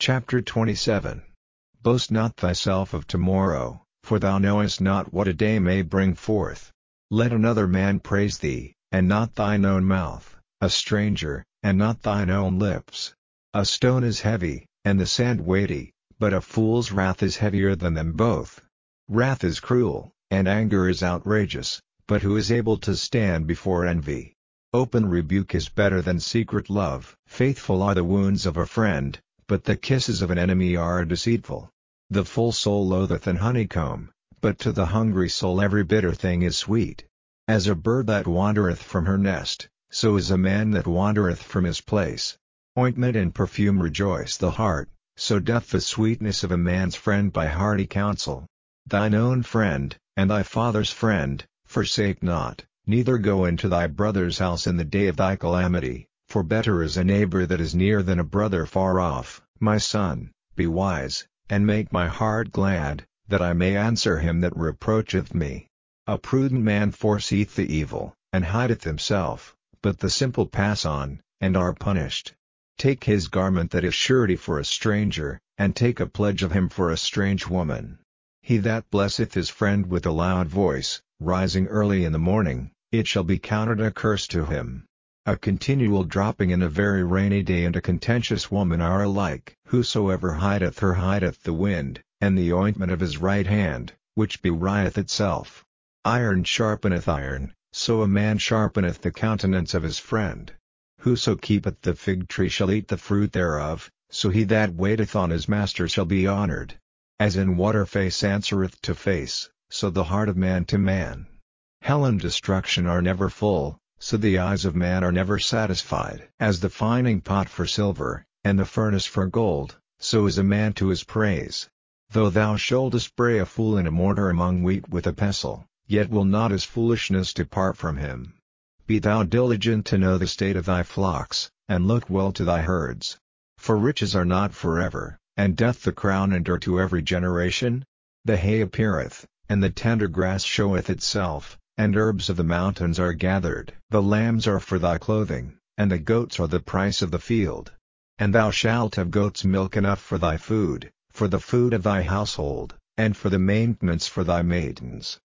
Chapter 27. Boast not thyself of tomorrow, for thou knowest not what a day may bring forth. Let another man praise thee, and not thine own mouth, a stranger, and not thine own lips. A stone is heavy, and the sand weighty, but a fool's wrath is heavier than them both. Wrath is cruel, and anger is outrageous, but who is able to stand before envy? Open rebuke is better than secret love. Faithful are the wounds of a friend, but the kisses of an enemy are deceitful. The full soul loatheth an honeycomb, but to the hungry soul every bitter thing is sweet. As a bird that wandereth from her nest, so is a man that wandereth from his place. Ointment and perfume rejoice the heart, so doth the sweetness of a man's friend by hearty counsel. Thine own friend, and thy father's friend, forsake not, neither go into thy brother's house in the day of thy calamity, for better is a neighbor that is near than a brother far off. My son, be wise, and make my heart glad, that I may answer him that reproacheth me. A prudent man foreseeth the evil, and hideth himself, but the simple pass on, and are punished. Take his garment that is surety for a stranger, and take a pledge of him for a strange woman. He that blesseth his friend with a loud voice, rising early in the morning, it shall be counted a curse to him. A continual dropping in a very rainy day and a contentious woman are alike. Whosoever hideth her hideth the wind, and the ointment of his right hand, which bewrieth itself. Iron sharpeneth iron, so a man sharpeneth the countenance of his friend. Whoso keepeth the fig tree shall eat the fruit thereof, so he that waiteth on his master shall be honored. As in water face answereth to face, so the heart of man to man. Hell and destruction are never full, so the eyes of man are never satisfied. As the fining pot for silver, and the furnace for gold, so is a man to his praise. Though thou shouldest bray a fool in a mortar among wheat with a pestle, yet will not his foolishness depart from him. Be thou diligent to know the state of thy flocks, and look well to thy herds. For riches are not forever, and doth the crown endure to every generation? The hay appeareth, and the tender grass showeth itself, and herbs of the mountains are gathered. The lambs are for thy clothing, and the goats are the price of the field. And thou shalt have goats' milk enough for thy food, for the food of thy household, and for the maintenance for thy maidens.